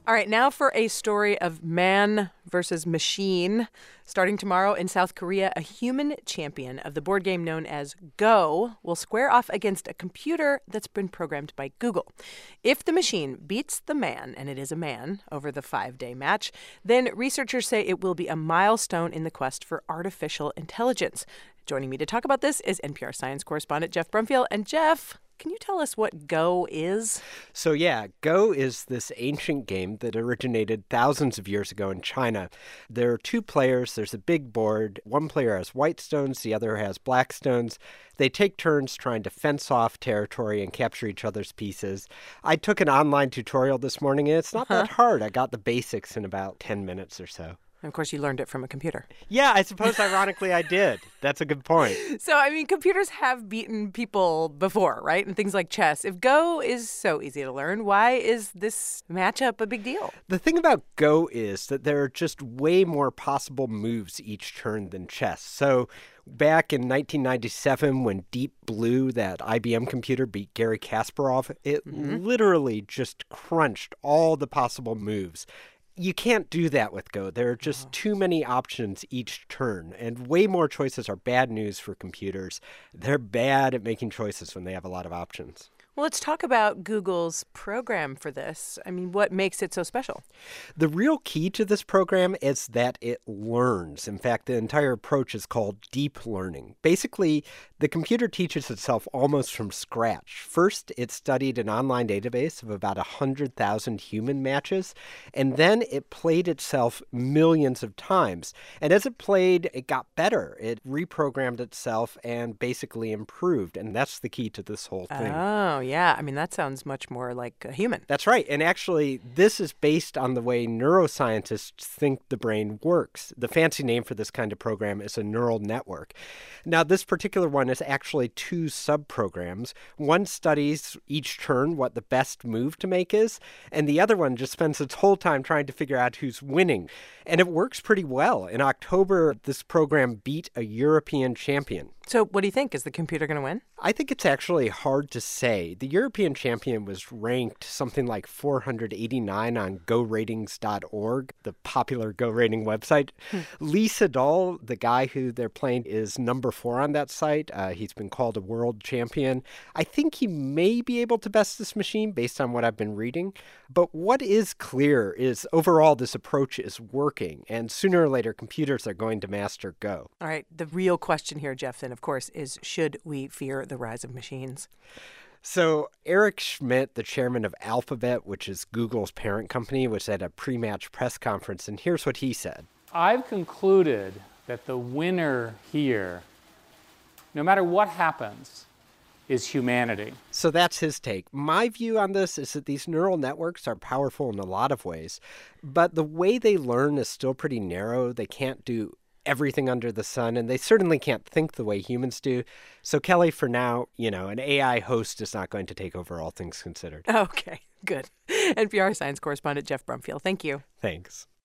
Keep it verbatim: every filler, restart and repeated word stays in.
All right, now for a story of man versus machine. Starting tomorrow in South Korea, a human champion of the board game known as Go will square off against a computer that's been programmed by Google. If the machine beats the man, and it is a man, over the five-day match, then researchers say it will be a milestone in the quest for artificial intelligence. Joining me to talk about this is N P R science correspondent Geoff Brumfiel. And Geoff, can you tell us what Go is? So yeah, Go is this ancient game that originated thousands of years ago in China. There are two players. There's a big board. One player has white stones. The other has black stones. They take turns trying to fence off territory and capture each other's pieces. I took an online tutorial this morning, and it's not Uh-huh. that hard. I got the basics in about ten minutes or so. And of course, you learned it from a computer. Yeah, I suppose ironically I did. That's a good point. So, I mean, computers have beaten people before, right? And things like chess. If Go is so easy to learn, why is this matchup a big deal? The thing about Go is that there are just way more possible moves each turn than chess. So back in nineteen ninety-seven, when Deep Blue, that I B M computer, beat Garry Kasparov, it Mm-hmm. literally just crunched all the possible moves. You can't do that with Go. There are just Oh. too many options each turn, and way more choices are bad news for computers. They're bad at making choices when they have a lot of options. Well, let's talk about Google's program for this. I mean, what makes it so special? The real key to this program is that it learns. In fact, the entire approach is called deep learning. Basically, the computer teaches itself almost from scratch. First, it studied an online database of about one hundred thousand human matches, and then it played itself millions of times. And as it played, it got better. It reprogrammed itself and basically improved, and that's the key to this whole thing. Oh, yeah. I mean, that sounds much more like a human. That's right. And actually, this is based on the way neuroscientists think the brain works. The fancy name for this kind of program is a neural network. Now, this particular one is actually two subprograms. One studies each turn what the best move to make is, and the other one just spends its whole time trying to figure out who's winning. And it works pretty well. In October, this program beat a European champion. So what do you think? Is the computer going to win? I think it's actually hard to say. The European champion was ranked something like four hundred eighty-nine on go ratings dot org, the popular Go rating website. Lee Sedol, the guy who they're playing, is number four on that site. Uh, he's been called a world champion. I think he may be able to best this machine based on what I've been reading. But what is clear is overall this approach is working, and sooner or later computers are going to master Go. All right. The real question here, Geoff, then, of course, is should we fear the rise of machines? So Eric Schmidt, the chairman of Alphabet, which is Google's parent company, was at a pre-match press conference, and here's what he said. I've concluded that the winner here, no matter what happens, is humanity. So that's his take. My view on this is that these neural networks are powerful in a lot of ways, but the way they learn is still pretty narrow. They can't do everything under the sun, and they certainly can't think the way humans do. So, Kelly, for now, you know, an A I host is not going to take over, all things considered. Okay, good. N P R science correspondent Geoff Brumfiel, thank you. Thanks.